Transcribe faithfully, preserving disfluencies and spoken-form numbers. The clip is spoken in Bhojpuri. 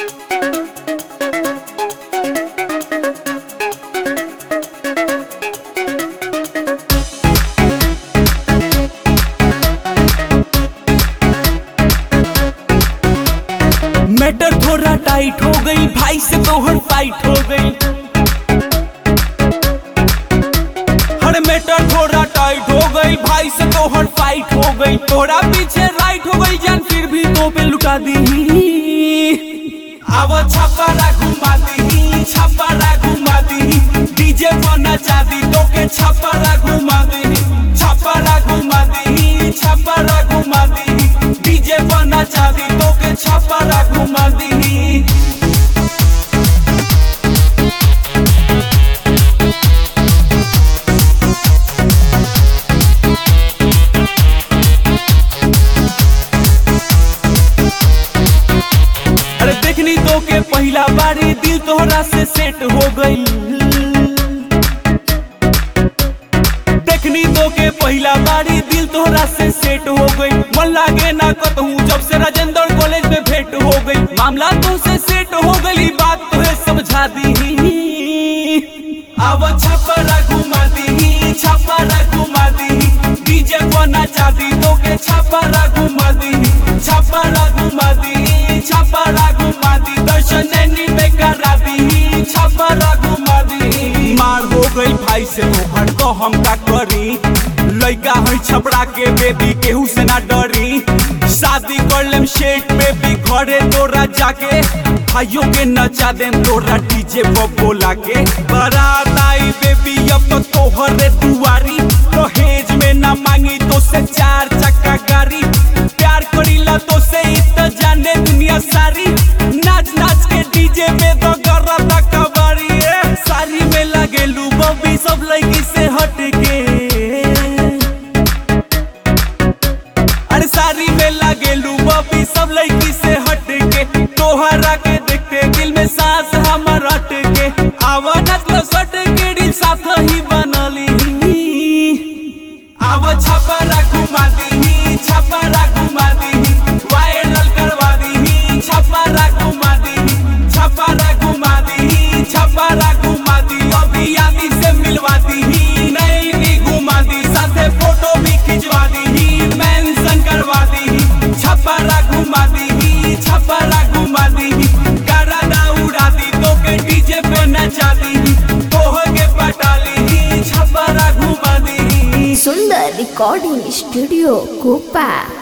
मैटर थोड़ा टाइट हो गई, भाई से तोहर फाइट हो गई। हर मैटर थोड़ा टाइट हो गई, भाई से तोहर फाइट हो गई। तोरा पीछे राइट हो गई जान, फिर भी तो पे लुटा दी। अब छपरा घुमा दी, छपरा घुमा दी, डीजे पर नचा दी, तो के छपरा घुमा दी, छपरा घुमा दी, छपरा घुमा दी, डीजे पर नचा दी, तो के छपरा घुमा दी। अरे देखनी तो के पहला बारी दिल तोहरा से सेट हो गई। देखनी तो के पहला बारी दिल तोहरा से सेट हो गई। मन लागे ना कहूँ जब से राजेंद्र कॉलेज में भेंट हो गई। मामला तो से सेट हो गई, बात तो है समझा दी। अब छपरा घुमा दी, छपरा घुमा दी, डीजे को नचा दी, तो के छपरा घुमा दी, छपरा घुमा दी, छपरा घुमा दी, दर्शन नैनी में करा दी, छपरा घुमा दी। मार हो गई भाई से तोहर, तो हम का करी। लइका है छपरा के बेबी, केहू से ना डरी। शादी कर लेम शेट बेबी, घरे तोरा जाके भाइयों के नचा देम तोरा डीजे पर बोला के। बारात आई बेबी अब तो तोहरे दुआरी, दहेज में ना मांगी तो से चार चक्का गाड़ी। प्यार करीला तो से इत जाने दुनिया सारी, नाच नाच के डीजे में तो गरा तक कबारी। सारी में लगे लू बबी सब लड़की से हट के। अरे सारी में लगे लू बबी सब लड़की से हट के। तोहरा के देखते दिल में सांस हमर हट के। आवा नचल सट के दिल साथ ही बनली। आवा छपरा घुमा दी, छपरा घुमा दी, वायरल करवा दी, छपरा घुमा दी, छपरा घुमा दी, छपरा घुमा दी, अभी यादी से मिलवा दी, नहीं भी घुमा दी, साथे फोटो भी खिंचवा दी, मेंशन करवा दी, छपरा घुमा दी, छपरा घुमा दी, गरादा उड़ा दी, तो के डीजे पे नचा दी, तोह के पटाली, छपरा घुमा दी। सुंदर रिकॉर्डिंग स्टूडियो कोपा।